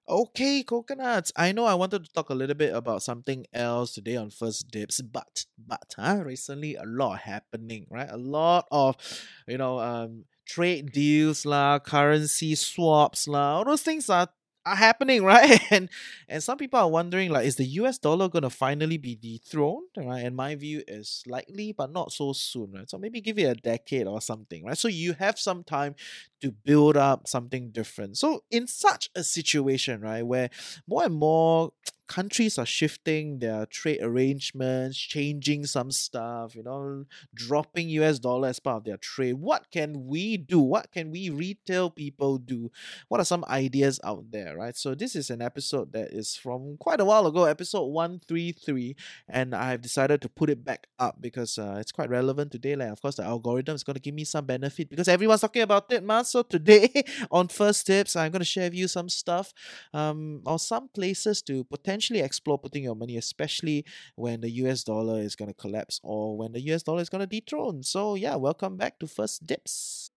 Okay, coconuts. I know I wanted to talk a little bit about something else today on First Dips, but recently a lot happening, right? A lot of trade deals lah, currency swaps lah, all those things are happening, right? And some people are wondering, like, is the US dollar gonna finally be dethroned? Right? And my view is likely, but not so soon, right? So maybe give it a decade or something, right? So you have some time to build up something different. So in such a situation, right, where more and more countries are shifting their trade arrangements, changing some stuff, dropping US dollar as part of their trade. What can we do? What can we retail people do? What are some ideas out there, right? So this is an episode that is from quite a while ago, episode 133, and I've decided to put it back up because it's quite relevant today. Like, of course, the algorithm is going to give me some benefit because everyone's talking about it, man. So today on First Tips, I'm going to share with you some stuff, or some places to potentially explore putting your money, especially when the US dollar is going to collapse or when the US dollar is going to dethrone. So yeah, welcome back to First Dips.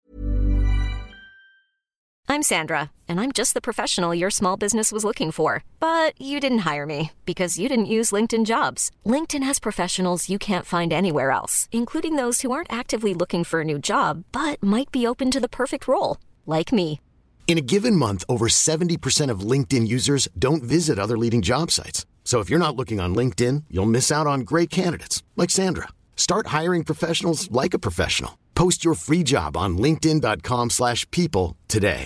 I'm Sandra, and I'm just the professional your small business was looking for. But you didn't hire me because you didn't use LinkedIn Jobs. LinkedIn has professionals you can't find anywhere else, including those who aren't actively looking for a new job, but might be open to the perfect role, like me. In a given month, over 70% of LinkedIn users don't visit other leading job sites. So if you're not looking on LinkedIn, you'll miss out on great candidates like Sandra. Start hiring professionals like a professional. Post your free job on linkedin.com/people today.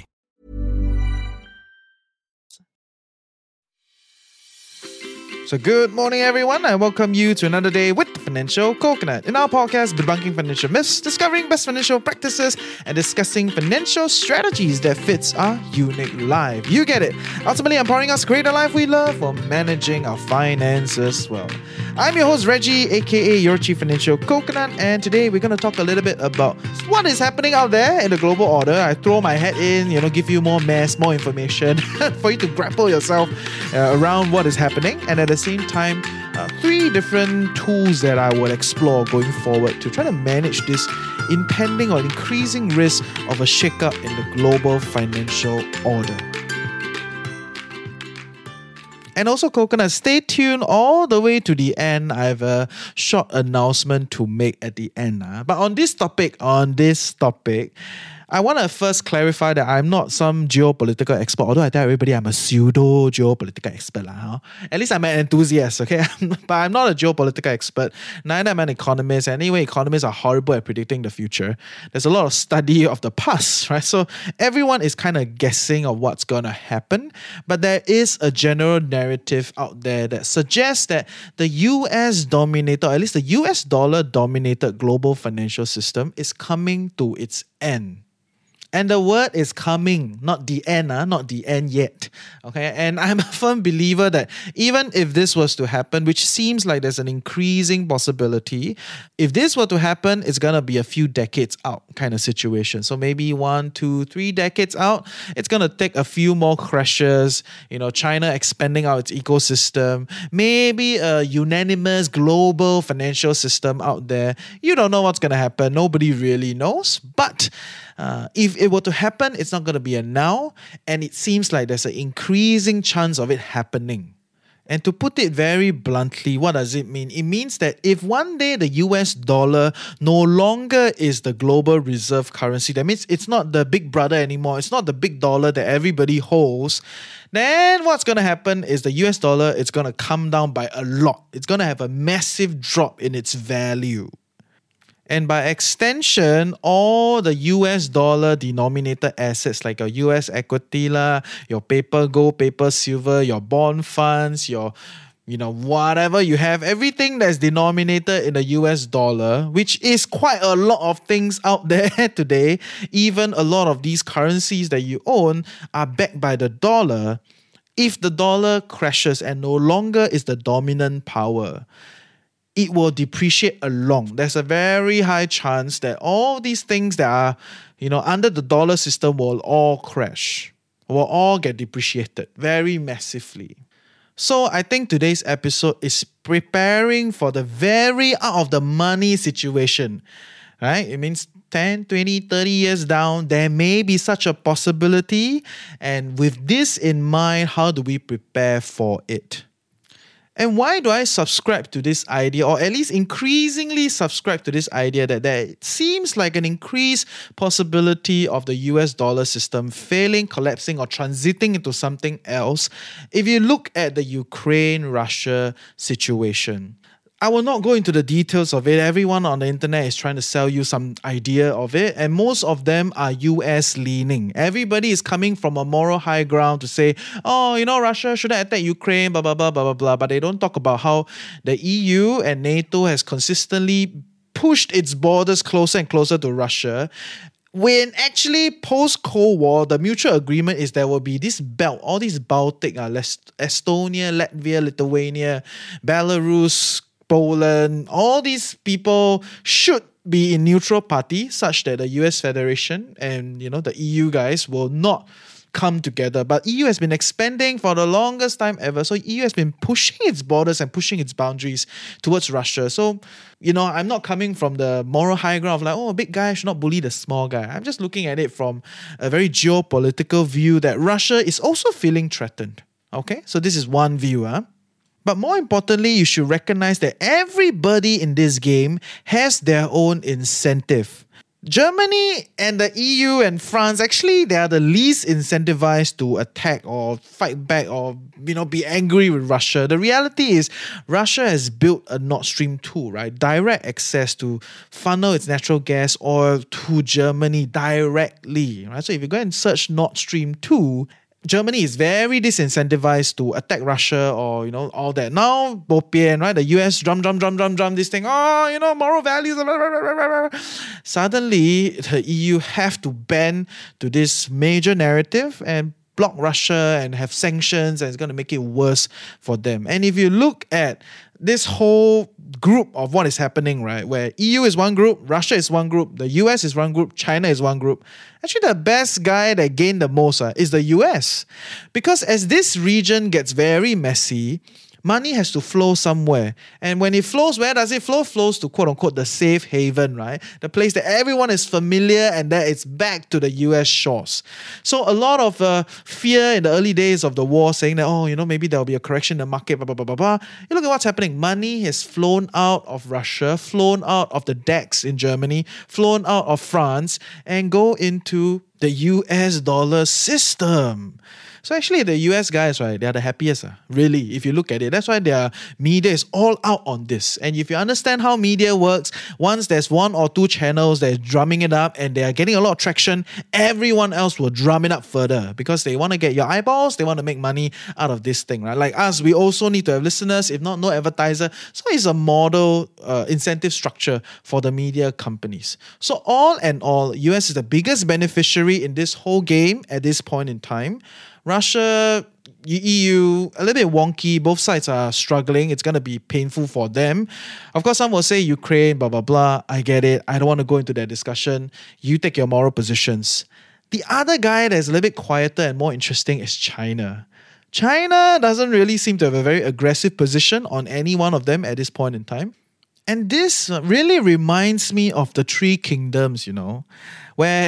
So good morning, everyone. I welcome you to another day with the Financial Coconut. In our podcast, debunking financial myths, discovering best financial practices, and discussing financial strategies that fits our unique life. You get it. Ultimately, empowering us to create a life we love while managing our finances well. I'm your host, Reggie, aka your Chief Financial Coconut, and today we're going to talk a little bit about what is happening out there in the global order. I throw my head in, give you more mess, more information for you to grapple yourself around what is happening, and at the same time, 3 different tools that I will explore going forward to try to manage this impending or increasing risk of a shakeup in the global financial order. And also, Coconut, stay tuned all the way to the end. I have a short announcement to make at the end. But on this topic, I want to first clarify that I'm not some geopolitical expert, although I tell everybody I'm a pseudo geopolitical expert. At least I'm an enthusiast, okay? But I'm not a geopolitical expert. Neither am I an economist. Anyway, economists are horrible at predicting the future. There's a lot of study of the past, right? So everyone is kind of guessing of what's going to happen. But there is a general narrative out there that suggests that the US dominated, or at least the US dollar dominated global financial system is coming to its end. And the word is coming, not the end, not the end yet. Okay, and I'm a firm believer that even if this was to happen, which seems like there's an increasing possibility, if this were to happen, it's gonna be a few decades out kind of situation. So maybe 1, 2, 3 decades out, it's gonna take a few more crashes. China expanding out its ecosystem, maybe a unanimous global financial system out there. You don't know what's gonna happen. Nobody really knows, but if it were to happen, it's not going to be a now, and it seems like there's an increasing chance of it happening. And to put it very bluntly, what does it mean? It means that if one day the US dollar no longer is the global reserve currency, that means it's not the big brother anymore, it's not the big dollar that everybody holds, then what's going to happen is the US dollar is going to come down by a lot. It's going to have a massive drop in its value. And by extension, all the US dollar denominated assets like your US equity, your paper gold, paper silver, your bond funds, your whatever you have, everything that's denominated in the US dollar, which is quite a lot of things out there today, even a lot of these currencies that you own are backed by the dollar. If the dollar crashes and no longer is the dominant power, it will depreciate along. There's a very high chance that all these things that are, under the dollar system will all crash, will all get depreciated very massively. So I think today's episode is preparing for the very out of the money situation, right? It means 10, 20, 30 years down, there may be such a possibility. And with this in mind, how do we prepare for it? And why do I subscribe to this idea, or at least increasingly subscribe to this idea that there seems like an increased possibility of the US dollar system failing, collapsing, or transiting into something else if you look at the Ukraine-Russia situation? I will not go into the details of it. Everyone on the internet is trying to sell you some idea of it, and most of them are US leaning. Everybody is coming from a moral high ground to say, oh, Russia shouldn't attack Ukraine, blah, blah, blah, blah, blah, blah. But they don't talk about how the EU and NATO has consistently pushed its borders closer and closer to Russia. When actually post-Cold War, the mutual agreement is there will be this belt, all these Baltic, Estonia, Latvia, Lithuania, Belarus, Poland, all these people should be in neutral party such that the US Federation and the EU guys will not come together. But EU has been expanding for the longest time ever. So EU has been pushing its borders and pushing its boundaries towards Russia. So, I'm not coming from the moral high ground of like, oh, a big guy should not bully the small guy. I'm just looking at it from a very geopolitical view that Russia is also feeling threatened. Okay, so this is one view. But more importantly, you should recognize that everybody in this game has their own incentive. Germany and the EU and France, actually, they are the least incentivized to attack or fight back or, be angry with Russia. The reality is Russia has built a Nord Stream 2, right? Direct access to funnel its natural gas oil to Germany directly, right? So if you go and search Nord Stream 2, Germany is very disincentivized to attack Russia or, all that. Now, bopian, right? The US drum, this thing. Oh, moral values. Suddenly, the EU have to bend to this major narrative and block Russia and have sanctions, and it's going to make it worse for them. And if you look at this whole group of what is happening, right, where EU is one group, Russia is one group, the US is one group, China is one group, actually the best guy that gained the most is the US. Because as this region gets very messy, money has to flow somewhere. And when it flows, where does it flow? Flows to quote-unquote the safe haven, right? The place that everyone is familiar and that it's back to the US shores. So a lot of fear in the early days of the war saying that, maybe there'll be a correction in the market, blah, blah, blah, blah, blah. You look at what's happening. Money has flown out of Russia, flown out of the DAX in Germany, flown out of France, and go into the US dollar system. So actually the US guys, right, they are the happiest, really, if you look at it. That's why their media is all out on this. And if you understand how media works, once there's one or two channels that are drumming it up and they are getting a lot of traction, everyone else will drum it up further because they want to get your eyeballs, they want to make money out of this thing, right? Like us, we also need to have listeners, if not, no advertiser. So it's a model incentive structure for the media companies. So all in all, US is the biggest beneficiary in this whole game at this point in time. Russia, EU, a little bit wonky. Both sides are struggling. It's going to be painful for them. Of course, some will say Ukraine, blah, blah, blah. I get it. I don't want to go into that discussion. You take your moral positions. The other guy that's a little bit quieter and more interesting is China. China doesn't really seem to have a very aggressive position on any one of them at this point in time. And this really reminds me of the Three Kingdoms, where...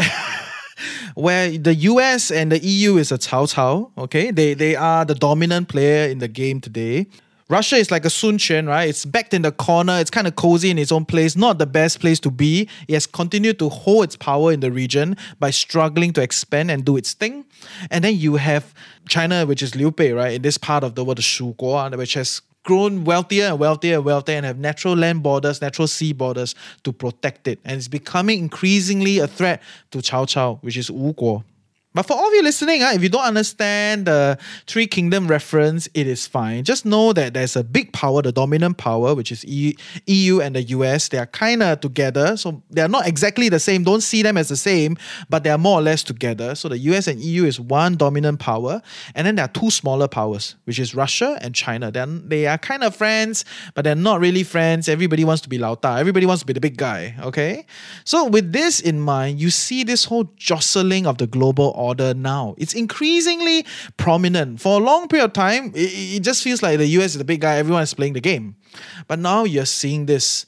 where the US and the EU is a Cao Cao, okay? They are the dominant player in the game today. Russia is like a Sun Quan, right? It's backed in the corner. It's kind of cozy in its own place. Not the best place to be. It has continued to hold its power in the region by struggling to expand and do its thing. And then you have China, which is Liu Bei, right? In this part of the world, the Shu Guo, which has grown wealthier and wealthier and wealthier and have natural land borders, natural sea borders to protect it. And it's becoming increasingly a threat to Cao Cao, which is Wu Guo. But for all of you listening, if you don't understand the Three Kingdom reference, it is fine. Just know that there's a big power, the dominant power, which is EU and the US. They are kind of together. So they are not exactly the same. Don't see them as the same, but they are more or less together. So the US and EU is one dominant power. And then there are two smaller powers, which is Russia and China. They are kind of friends, but they're not really friends. Everybody wants to be Lao Da. Everybody wants to be the big guy, okay? So with this in mind, you see this whole jostling of the global order order now. It's increasingly prominent. For a long period of time, it just feels like the US is the big guy, everyone is playing the game. But now you're seeing this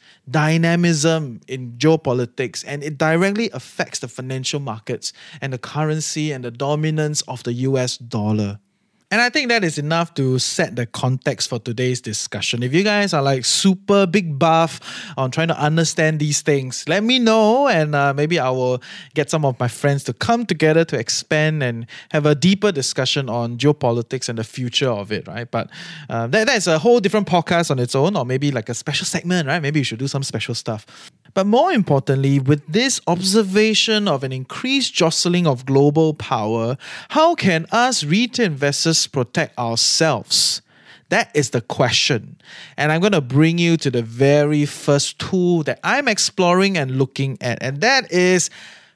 dynamism in geopolitics, and it directly affects the financial markets and the currency and the dominance of the US dollar. And I think that is enough to set the context for today's discussion. If you guys are like super big buff on trying to understand these things, let me know, and maybe I will get some of my friends to come together to expand and have a deeper discussion on geopolitics and the future of it, right? But that's a whole different podcast on its own, or maybe like a special segment, right? Maybe you should do some special stuff. But more importantly, with this observation of an increased jostling of global power, how can us retail investors protect ourselves? That is the question. And I'm going to bring you to the very first tool that I'm exploring and looking at, and that is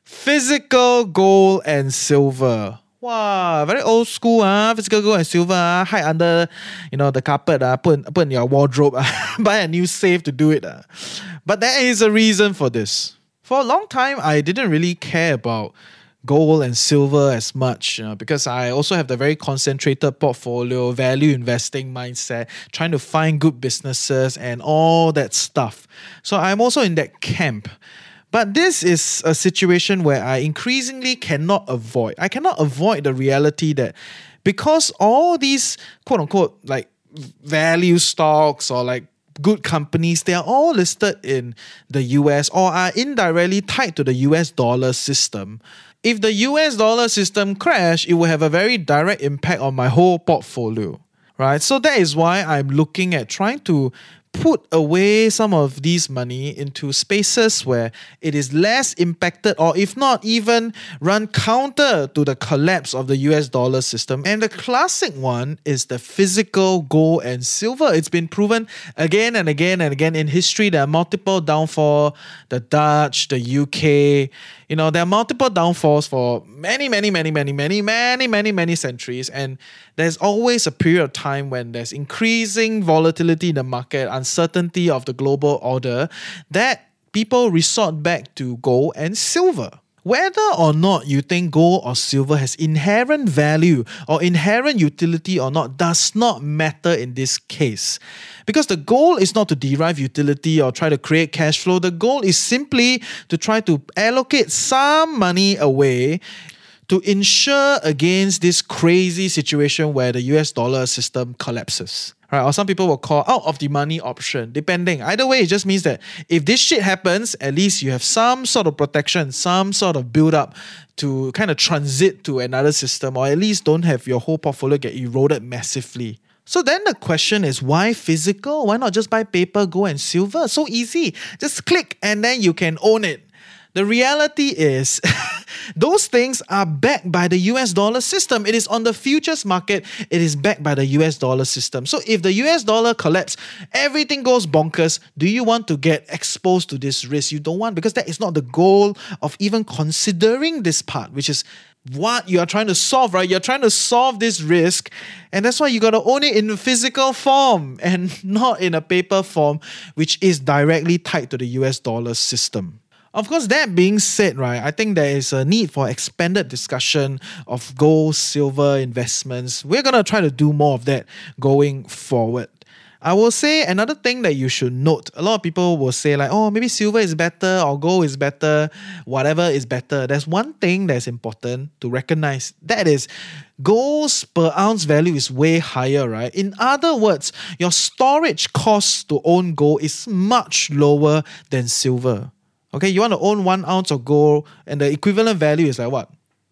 physical gold and silver. Wow, very old school, physical gold and silver, hide under, the carpet, put in your wardrobe, buy a new safe to do it. But there is a reason for this. For a long time, I didn't really care about gold and silver as much, because I also have the very concentrated portfolio, value investing mindset, trying to find good businesses and all that stuff. So I'm also in that camp. But this is a situation where I increasingly cannot avoid. I cannot avoid the reality that because all these quote unquote like value stocks or like good companies, they are all listed in the US or are indirectly tied to the US dollar system. If the US dollar system crash, it will have a very direct impact on my whole portfolio, right? So that is why I'm looking at trying to put away some of these money into spaces where it is less impacted, or if not even run counter to the collapse of the US dollar system. And the classic one is the physical gold and silver. It's been proven again and again and again in history. There are multiple downfalls, the Dutch, the UK, there are multiple downfalls for many centuries. And there's always a period of time when there's increasing volatility in the market, uncertainty of the global order, that people resort back to gold and silver. Whether or not you think gold or silver has inherent value or inherent utility or not does not matter in this case. Because the goal is not to derive utility or try to create cash flow. The goal is simply to try to allocate some money away to insure against this crazy situation where the US dollar system collapses. Right? Or some people will call out of the money option, depending. Either way, it just means that if this shit happens, at least you have some sort of protection, some sort of build up to kind of transit to another system, or at least don't have your whole portfolio get eroded massively. So then the question is, why physical? Why not just buy paper, gold and silver? So easy. Just click and then you can own it. The reality is those things are backed by the US dollar system. It is on the futures market. It is backed by the US dollar system. So if the US dollar collapses, everything goes bonkers. Do you want to get exposed to this risk? You don't want, because that is not the goal of even considering this part, which is what you are trying to solve, right? You're trying to solve this risk, and that's why you got to own it in physical form and not in a paper form, which is directly tied to the US dollar system. Of course, that being said, right, I think there is a need for expanded discussion of gold, silver investments. We're going to try to do more of that going forward. I will say another thing that you should note. A lot of people will say like, oh, maybe silver is better or gold is better, whatever is better. There's one thing that's important to recognize. That is, gold's per ounce value is way higher, right? In other words, your storage cost to own gold is much lower than silver. Okay, you want to own 1 ounce of gold and the equivalent value is like what?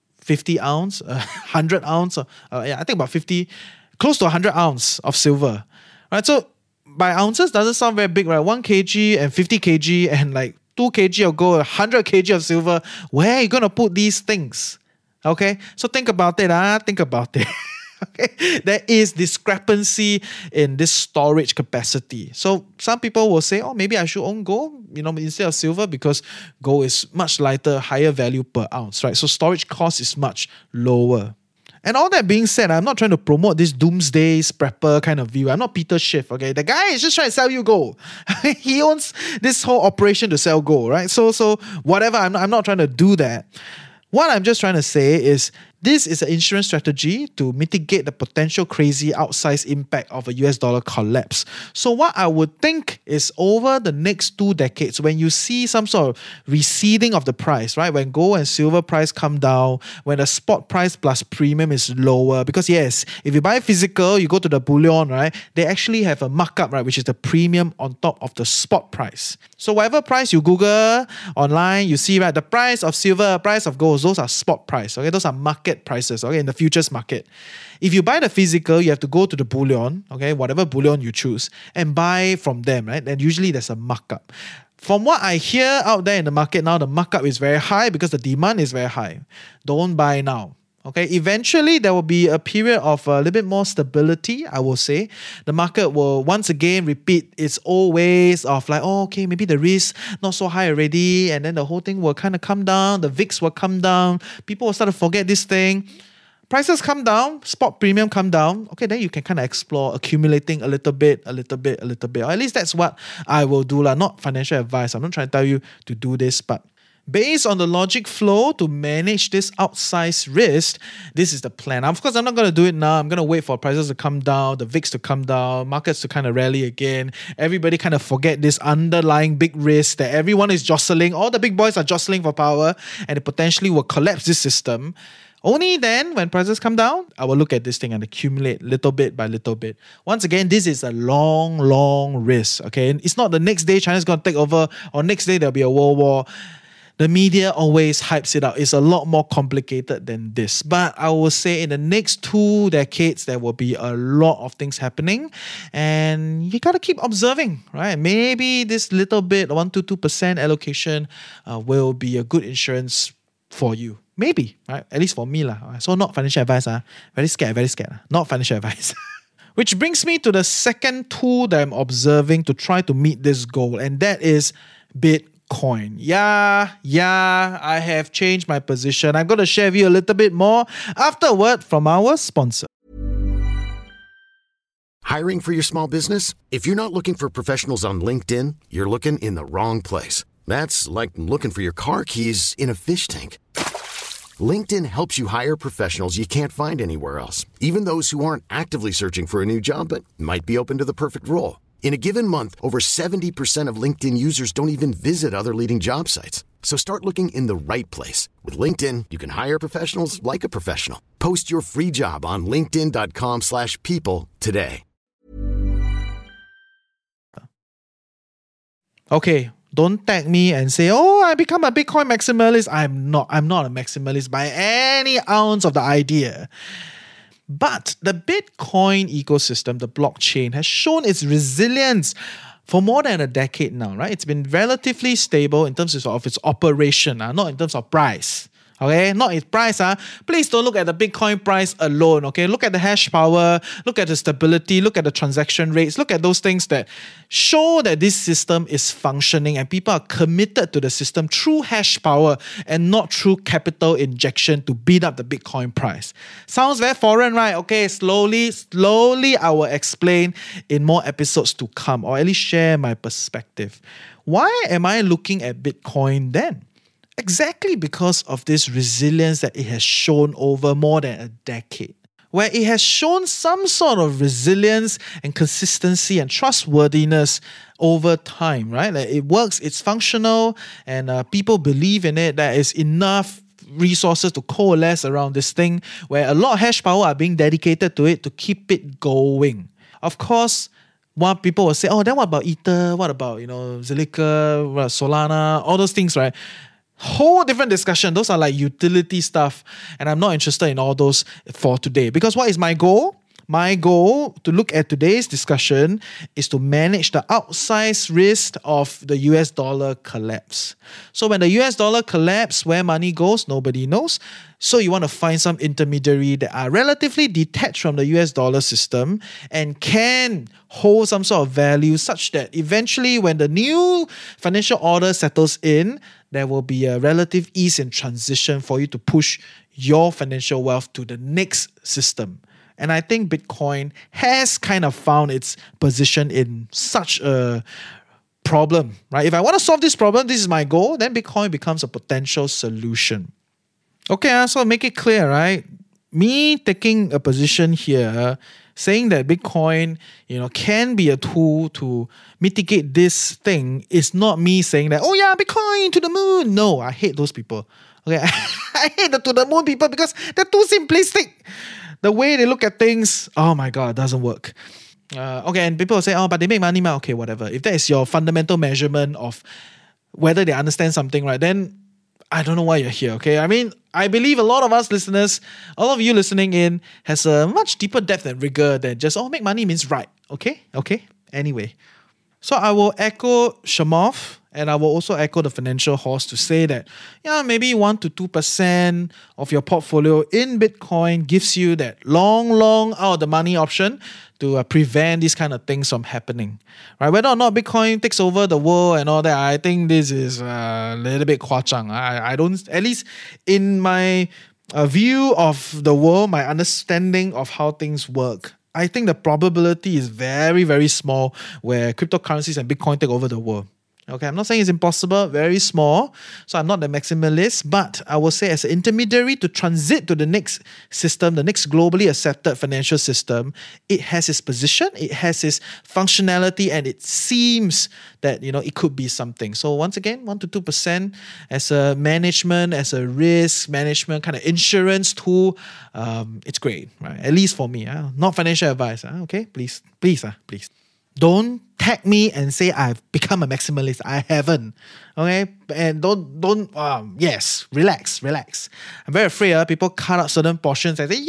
50 ounce, 100 ounce, I think about 50, close to 100 ounce of silver. Right, so by ounces doesn't sound very big, right? 1 kg and 50 kg and like 2 kg of gold, 100 kg of silver. Where are you going to put these things? Okay, so think about it. Think about it. Okay, there is discrepancy in this storage capacity. So some people will say, oh, maybe I should own gold, instead of silver, because gold is much lighter, higher value per ounce, right? So storage cost is much lower. And all that being said, I'm not trying to promote this doomsday prepper kind of view. I'm not Peter Schiff, okay? The guy is just trying to sell you gold. He owns this whole operation to sell gold, right? So whatever, I'm not trying to do that. What I'm just trying to say is This is an insurance strategy to mitigate the potential crazy outsized impact of a US dollar collapse. So what I would think is over the next 2 decades, when you see some sort of receding of the price, right? When gold and silver price come down, when the spot price plus premium is lower, because yes, if you buy physical, you go to the bullion, right? They actually have a markup, right? Which is the premium on top of the spot price. So whatever price you Google online, you see, right? The price of silver, price of gold, those are spot price, okay? Those are market prices, okay, in the futures market. If you buy the physical, you have to go to the bullion, okay, whatever bullion you choose, and buy from them, right? And usually there's a markup. From what I hear out there in the market now, the markup is very high because the demand is very high. Don't buy now. Okay, eventually there will be a period of a little bit more stability, I will say. The market will once again repeat its old ways of like, oh, okay, maybe the risk not so high already, and then the whole thing will kind of come down, the VIX will come down, people will start to forget this thing. Prices come down, spot premium come down, okay, then you can kind of explore accumulating a little bit. Or at least that's what I will do, not financial advice. I'm not trying to tell you to do this, but based on the logic flow to manage this outsized risk, this is the plan. Of course, I'm not going to do it now. I'm going to wait for prices to come down, the VIX to come down, markets to kind of rally again. Everybody kind of forget this underlying big risk that everyone is jostling. All the big boys are jostling for power, and it potentially will collapse this system. Only then, when prices come down, I will look at this thing and accumulate little bit by little bit. Once again, this is a long risk, okay? It's not the next day China's going to take over, or next day there'll be a world war. The media always hypes it up. It's a lot more complicated than this. But I will say in the next 2 decades, there will be a lot of things happening. And you got to keep observing, right? Maybe this little bit, 1-2% allocation will be a good insurance for you. Maybe, right? At least for me. So not financial advice. Very scared. Not financial advice. Which brings me to the second tool that I'm observing to try to meet this goal. And that is Bitcoin. Yeah, I have changed my position. I'm going to share with you a little bit more after a word from our sponsor. Hiring for your small business? If you're not looking for professionals on LinkedIn, you're looking in the wrong place. That's like looking for your car keys in a fish tank. LinkedIn helps you hire professionals you can't find anywhere else, even those who aren't actively searching for a new job but might be open to the perfect role. In a given month, over 70% of LinkedIn users don't even visit other leading job sites. So start looking in the right place. With LinkedIn, you can hire professionals like a professional. Post your free job on linkedin.com/people today. Okay, don't tag me and say, oh, I become a Bitcoin maximalist. I'm not a maximalist by any ounce of the idea. But the Bitcoin ecosystem, the blockchain, has shown its resilience for more than a decade now, right? It's been relatively stable in terms of its operation, not in terms of price. Okay, not its price. Please don't look at the Bitcoin price alone. Okay, look at the hash power, look at the stability, look at the transaction rates, look at those things that show that this system is functioning and people are committed to the system through hash power and not through capital injection to beat up the Bitcoin price. Sounds very foreign, right? Okay, slowly I will explain in more episodes to come, or at least share my perspective. Why am I looking at Bitcoin then? Exactly because of this resilience that it has shown over more than a decade, where it has shown some sort of resilience and consistency and trustworthiness over time, right? Like it works, it's functional, and people believe in it. There is enough resources to coalesce around this thing, where a lot of hash power are being dedicated to it to keep it going. Of course, what people will say, oh, then what about Ether? What about, Zilliqa, Solana, all those things, right? Whole different discussion. Those are like utility stuff, and I'm not interested in all those for today. Because what is my goal? My goal to look at today's discussion is to manage the outsized risk of the US dollar collapse. So when the US dollar collapse, where money goes, nobody knows. So you want to find some intermediary that are relatively detached from the US dollar system and can hold some sort of value such that eventually when the new financial order settles in, there will be a relative ease in transition for you to push your financial wealth to the next system. And I think Bitcoin has kind of found its position in such a problem, right? If I want to solve this problem, this is my goal, then Bitcoin becomes a potential solution. Okay, so make it clear, right? Me taking a position here saying that Bitcoin, can be a tool to mitigate this thing is not me saying that, oh yeah, Bitcoin to the moon. No, I hate those people. Okay, I hate the to the moon people because they're too simplistic. The way they look at things, oh my God, it doesn't work. Okay, and people will say, oh, but they make money, man. Okay, whatever. If that is your fundamental measurement of whether they understand something, right, then I don't know why you're here, okay? I mean, I believe a lot of us listeners, all of you listening in, has a much deeper depth and rigor than just, make money means right, okay? Okay? Anyway. So I will echo Shamoff, and I will also echo the financial horse to say that, maybe 1 to 2% of your portfolio in Bitcoin gives you that long out of the money option to prevent these kind of things from happening, right? Whether or not Bitcoin takes over the world and all that, I think this is a little bit 夸张. I don't, at least in my view of the world, my understanding of how things work, I think the probability is very, very small where cryptocurrencies and Bitcoin take over the world. Okay, I'm not saying it's impossible, very small. So I'm not the maximalist, but I will say as an intermediary to transit to the next system, the next globally accepted financial system, it has its position, it has its functionality, and it seems that, it could be something. So once again, 1 to 2% as a management, as a risk management kind of insurance tool, it's great, right? At least for me, not financial advice. Okay, please. Don't tag me and say I've become a maximalist. I haven't. Okay? And yes, relax. I'm very afraid people cut out certain portions and say,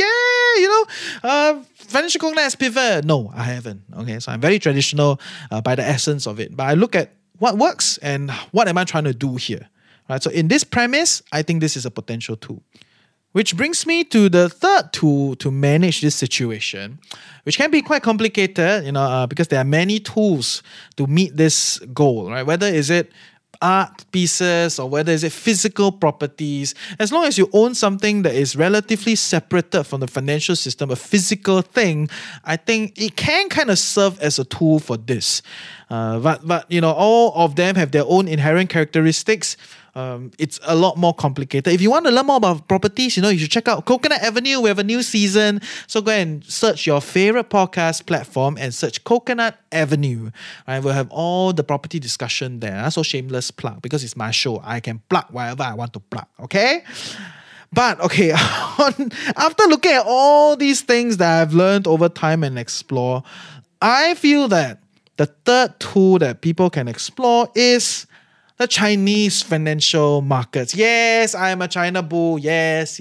financial coconut has pivot. No, I haven't. Okay? So I'm very traditional by the essence of it. But I look at what works and what am I trying to do here. Right? So in this premise, I think this is a potential tool. Which brings me to the third tool to manage this situation, which can be quite complicated, because there are many tools to meet this goal, right? Whether is it art pieces or whether is it physical properties, as long as you own something that is relatively separated from the financial system, a physical thing, I think it can kind of serve as a tool for this. But all of them have their own inherent characteristics. It's a lot more complicated. If you want to learn more about properties, you should check out Coconut Avenue. We have a new season. So go and search your favorite podcast platform and search Coconut Avenue. Right, we'll have all the property discussion there. So shameless plug because it's my show. I can plug whatever I want to plug. Okay? But okay, after looking at all these things that I've learned over time and explore, I feel that the third tool that people can explore is the Chinese financial markets. Yes, I am a China bull. Yes.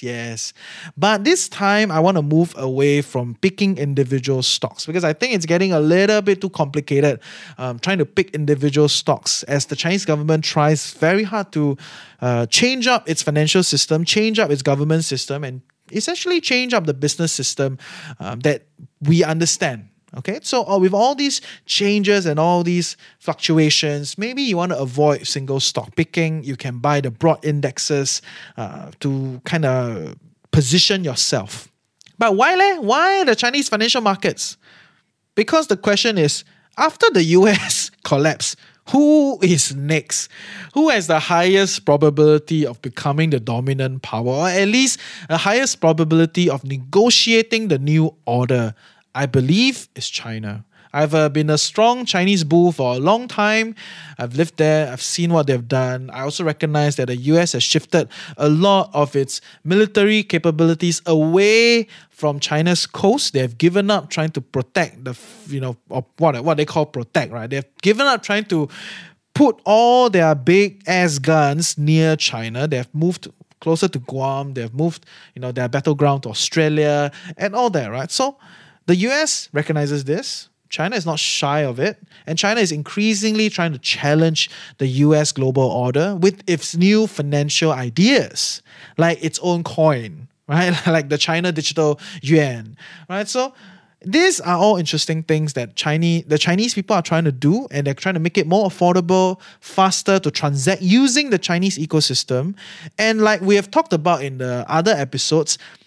But this time, I want to move away from picking individual stocks because I think it's getting a little bit too complicated trying to pick individual stocks as the Chinese government tries very hard to change up its financial system, change up its government system, and essentially change up the business system that we understand. Okay, so with all these changes and all these fluctuations, maybe you want to avoid single stock picking. You can buy the broad indexes to kind of position yourself. But why the Chinese financial markets? Because the question is, after the US collapse, who is next? Who has the highest probability of becoming the dominant power, or at least the highest probability of negotiating the new order? I believe it's China. I've been a strong Chinese bull for a long time. I've lived there. I've seen what they've done. I also recognize that the US has shifted a lot of its military capabilities away from China's coast. They've given up trying to protect what they call protect, right? They've given up trying to put all their big ass guns near China. They've moved closer to Guam. They've moved, their battleground to Australia and all that, right? So the US recognizes this. China is not shy of it. And China is increasingly trying to challenge the US global order with its new financial ideas, like its own coin, right? Like the China digital yuan, right? So these are all interesting things that the Chinese people are trying to do, and they're trying to make it more affordable, faster to transact using the Chinese ecosystem. And like we have talked about in the other episodes,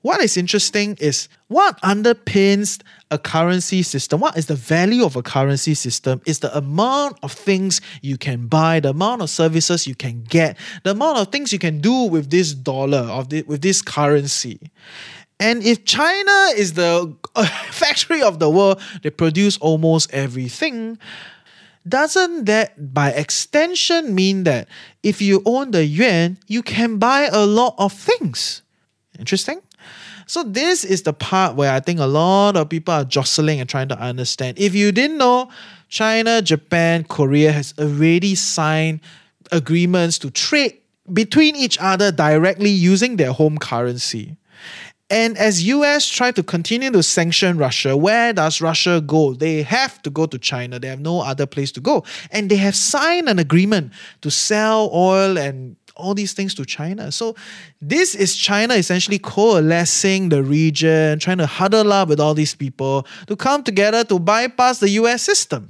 what is interesting is what underpins a currency system. What is the value of a currency system? Is the amount of things you can buy, the amount of services you can get, the amount of things you can do with this dollar, with this currency. And if China is the factory of the world, they produce almost everything. Doesn't that, by extension, mean that if you own the yuan, you can buy a lot of things? Interesting. So this is the part where I think a lot of people are jostling and trying to understand. If you didn't know, China, Japan, Korea has already signed agreements to trade between each other directly using their home currency. And as US try to continue to sanction Russia, where does Russia go? They have to go to China. They have no other place to go. And they have signed an agreement to sell oil and all these things to China. So this is China essentially coalescing the region, trying to huddle up with all these people to come together to bypass the US system.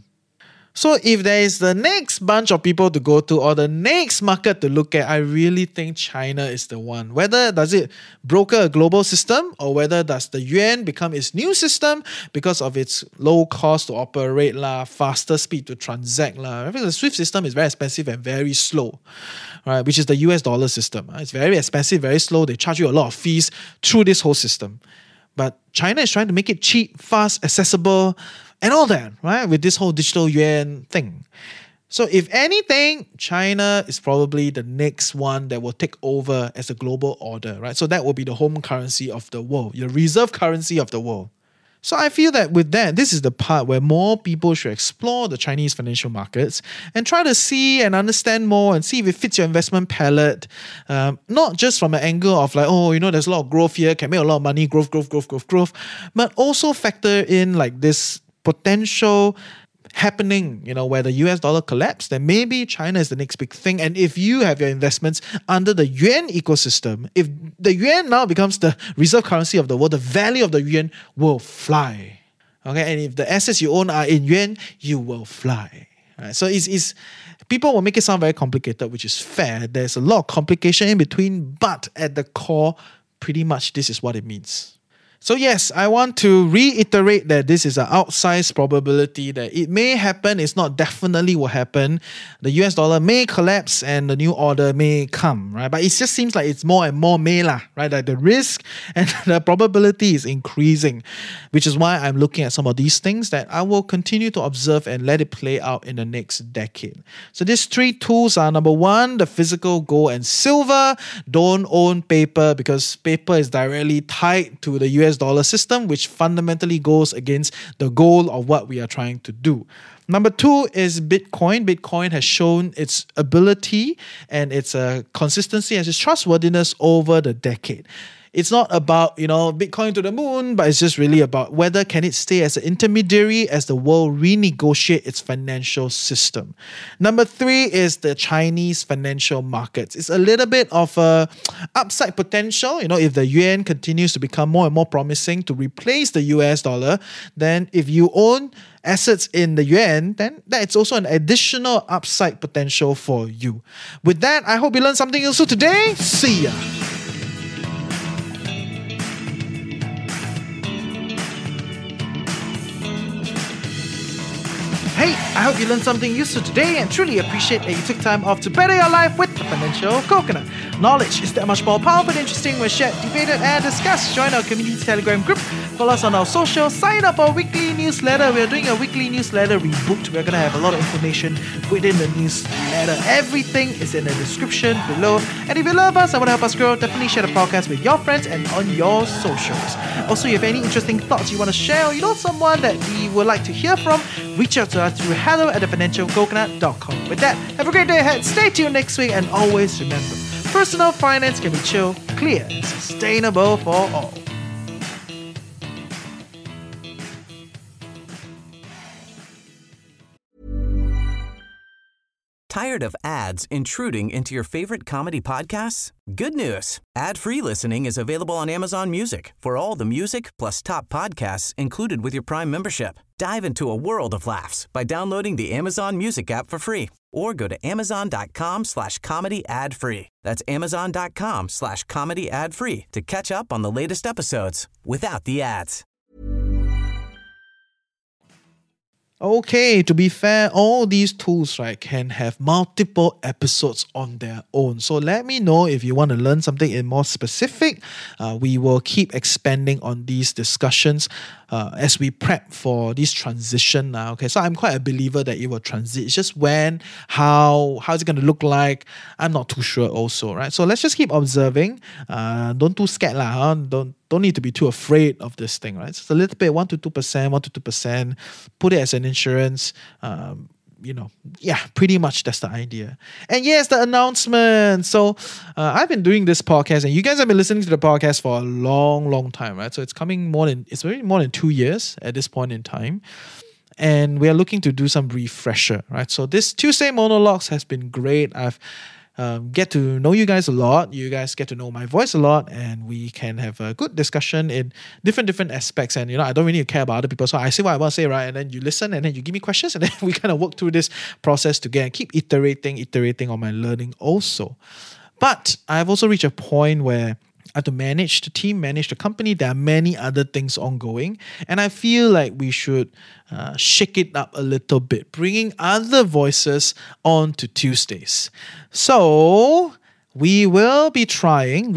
So if there is the next bunch of people to go to or the next market to look at, I really think China is the one. Whether does it broker a global system or whether does the yuan become its new system because of its low cost to operate, faster speed to transact. I think the SWIFT system is very expensive and very slow, right? Which is the US dollar system. It's very expensive, very slow. They charge you a lot of fees through this whole system. But China is trying to make it cheap, fast, accessible, and all that, right? With this whole digital yuan thing. So if anything, China is probably the next one that will take over as a global order, right? So that will be the home currency of the world, your reserve currency of the world. So I feel that with that, this is the part where more people should explore the Chinese financial markets and try to see and understand more and see if it fits your investment palette. Not just from an angle of like, there's a lot of growth here, can make a lot of money, growth, but also factor in like this potential happening, where the US dollar collapsed, then maybe China is the next big thing. And if you have your investments under the yuan ecosystem, if the yuan now becomes the reserve currency of the world, the value of the yuan will fly. Okay, and if the assets you own are in yuan, you will fly. Right? So it's people will make it sound very complicated, which is fair. There's a lot of complication in between, but at the core, pretty much this is what it means. So yes, I want to reiterate that this is an outsized probability that it may happen. It's not definitely will happen. The US dollar may collapse and the new order may come, right? But it just seems like it's more and more may lah, right? Like the risk and the probability is increasing, which is why I'm looking at some of these things that I will continue to observe and let it play out in the next decade. So these three tools are: number one, the physical gold and silver. Don't own paper because paper is directly tied to the US dollar system, which fundamentally goes against the goal of what we are trying to do. Number two is Bitcoin. Bitcoin has shown its ability and its consistency and its trustworthiness over the decade. It's not about, Bitcoin to the moon, but it's just really about whether can it stay as an intermediary as the world renegotiate its financial system. Number three is the Chinese financial markets. It's a little bit of a upside potential. If the yuan continues to become more and more promising to replace the US dollar, then if you own assets in the yuan, then that's also an additional upside potential for you. With that, I hope you learned something useful today. See ya. Hey, I hope you learned something useful today and truly appreciate that you took time off to better your life with the Financial Coconut. Knowledge is that much more powerful and interesting when shared, debated and discussed. Join our community Telegram group, follow us on our socials, sign up for our weekly newsletter. We're doing a weekly newsletter reboot. We're going to have a lot of information within the newsletter. Everything is in the description below. And if you love us and want to help us grow, definitely share the podcast with your friends and on your socials. Also, if you have any interesting thoughts you want to share or you know someone that we would like to hear from, reach out to us through hello@thefinancialcoconut.com. With that, have a great day ahead. Stay tuned next week and always remember, personal finance can be chill, clear, and sustainable for all. Tired of ads intruding into your favorite comedy podcasts? Good news. Ad-free listening is available on Amazon Music for all the music plus top podcasts included with your Prime membership. Dive into a world of laughs by downloading the Amazon Music app for free or go to amazon.com/comedy ad free. That's amazon.com/comedy ad free to catch up on the latest episodes without the ads. Okay, to be fair, all these tools, right, can have multiple episodes on their own. So let me know if you want to learn something in more specific. We will keep expanding on these discussions as we prep for this transition now. Okay, so I'm quite a believer that it will transit. It's just when, how's it going to look like? I'm not too sure also, right? So let's just keep observing. Don't too scared lah. Huh? Don't need to be too afraid of this thing, right? It's a little bit, 1 to 2%. Put it as an insurance. Pretty much that's the idea. And yes, the announcement. So I've been doing this podcast, and you guys have been listening to the podcast for a long, long time, right? So it's already more than 2 years at this point in time. And we are looking to do some refresher, right? So this Tuesday Monologues has been great. I've get to know you guys a lot. You guys get to know my voice a lot, and we can have a good discussion in different aspects. And I don't really care about other people, so I say what I want to say, right? And then you listen, and then you give me questions, and then we kind of work through this process together and keep iterating on my learning also. But I've also reached a point where I have to manage the team, manage the company. There are many other things ongoing. And I feel like we should shake it up a little bit, bringing other voices on to Tuesdays. So we will be trying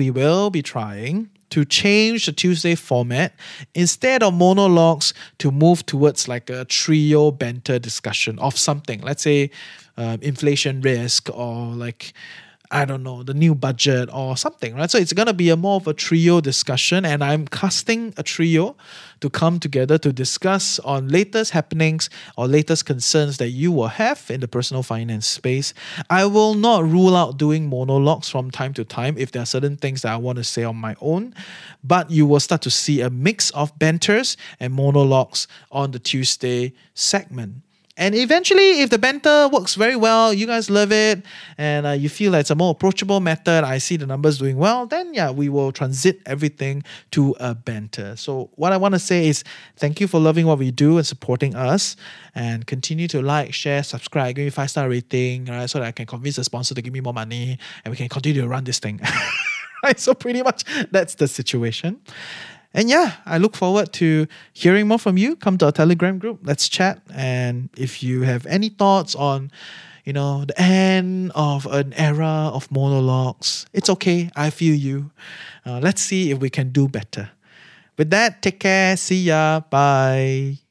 to change the Tuesday format. Instead of monologues, to move towards like a trio banter discussion of something. Let's say inflation risk, or like, I don't know, the new budget or something, right? So it's going to be more of a trio discussion, and I'm casting a trio to come together to discuss on latest happenings or latest concerns that you will have in the personal finance space. I will not rule out doing monologues from time to time if there are certain things that I want to say on my own, but you will start to see a mix of banters and monologues on the Tuesday segment. And eventually, if the banter works very well, you guys love it, and you feel like it's a more approachable method, I see the numbers doing well, then yeah, we will transit everything to a banter. So what I want to say is thank you for loving what we do and supporting us, and continue to like, share, subscribe, give me 5-star rating, right, so that I can convince the sponsor to give me more money, and we can continue to run this thing. Right, so pretty much that's the situation. And yeah, I look forward to hearing more from you. Come to our Telegram group. Let's chat. And if you have any thoughts on, the end of an era of monologues, it's okay. I feel you. Let's see if we can do better. With that, take care. See ya. Bye.